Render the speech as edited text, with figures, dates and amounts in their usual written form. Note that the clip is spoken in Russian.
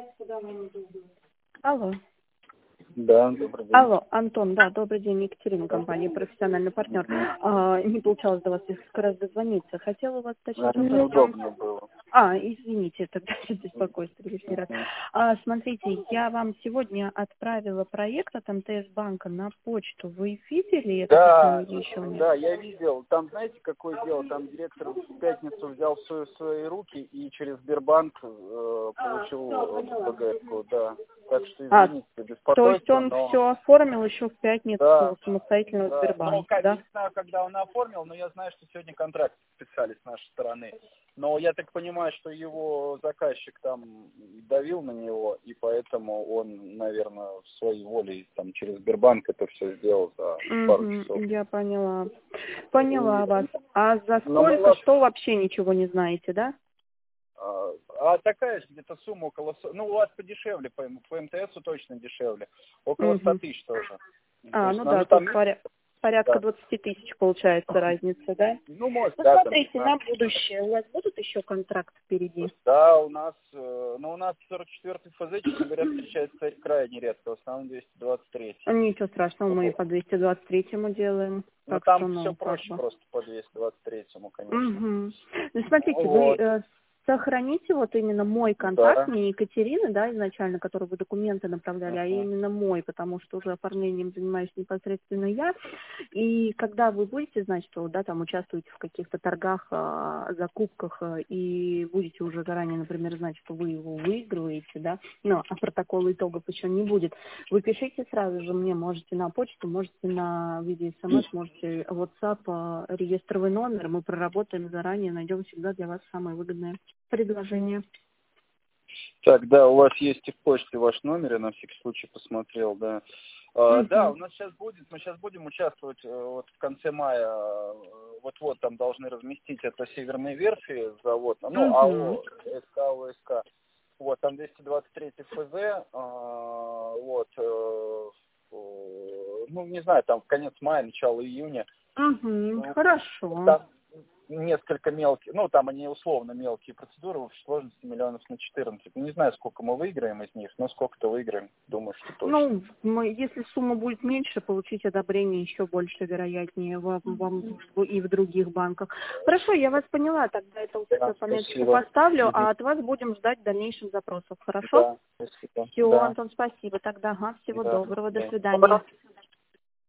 Алло. Да, добрый день. Алло, Антон, да, добрый день, Екатерина, компания «Профессиональный партнер». Не получалось до вас несколько раз дозвониться. Хотела у вас уточнить вопрос. Неудобно было. Извините, тогда беспокойство лишний раз. Смотрите, я вам сегодня отправила проект от МТС-банка на почту. Вы видели это письмо или еще нет? Да, я видел. Там, знаете, какое дело? Там директор в пятницу взял все в свои руки и через Сбербанк получил БГ-ку, да. Так что извините, беспокойство. То есть он все оформил еще в пятницу самостоятельно в Ну, Сбербанке, да? не знаю, когда он оформил, но я знаю, что сегодня контракт подписали с нашей стороны. Но я так понимаю, что его заказчик там давил на него, и поэтому он, наверное, в своей воле там через Сбербанк это все сделал за пару часов. Я поняла. Поняла вас. А за сколько, что вообще ничего не знаете, да? А такая же где-то сумма около... Ну, у вас подешевле, по МТСу точно дешевле. Около 100 тысяч тоже. Тут порядка 20 тысяч получается разница, да? Ну, может, смотрите, на будущее. У вас будут еще контракты впереди? Да, у нас 44-й ФЗ, честно говоря, встречается крайне редко, в основном 223. Ничего страшного, мы и по 223-му делаем. Ну, там все проще просто по 223-му, конечно. Ну, смотрите, вы сохраните вот именно мой контакт, не Екатерины, да, изначально, которой вы документы направляли, а именно мой, потому что уже оформлением занимаюсь непосредственно я. И когда вы будете знать, что, да, там участвуете в каких-то торгах, закупках, и будете уже заранее, например, знать, что вы его выигрываете, да, но а протокола итогов еще не будет, вы пишите сразу же мне, можете на почту, можете на виде СМС, можете WhatsApp, реестровый номер, мы проработаем заранее, найдем всегда для вас самое выгодное предложение. Так, да, у вас есть и в почте ваш номер, я на всякий случай посмотрел, да. Да, у нас мы сейчас будем участвовать вот в конце мая, вот-вот там должны разместить это северные верфи завод, АО, СК, ОСК. Вот, там 223 ФЗ, не знаю, там в конец мая, начало июня. Хорошо. Там несколько мелких, там они условно мелкие процедуры, в общей сложности миллионов на 14. Не знаю, сколько мы выиграем из них, но сколько-то выиграем, думаю, что точно. Если сумма будет меньше, получить одобрение еще больше, вероятнее, вам и в других банках. Хорошо, я вас поняла, тогда это пометочку поставлю, а от вас будем ждать дальнейших запросов, хорошо? Да, спасибо. Все, Антон, спасибо. Тогда, всего доброго, до свидания.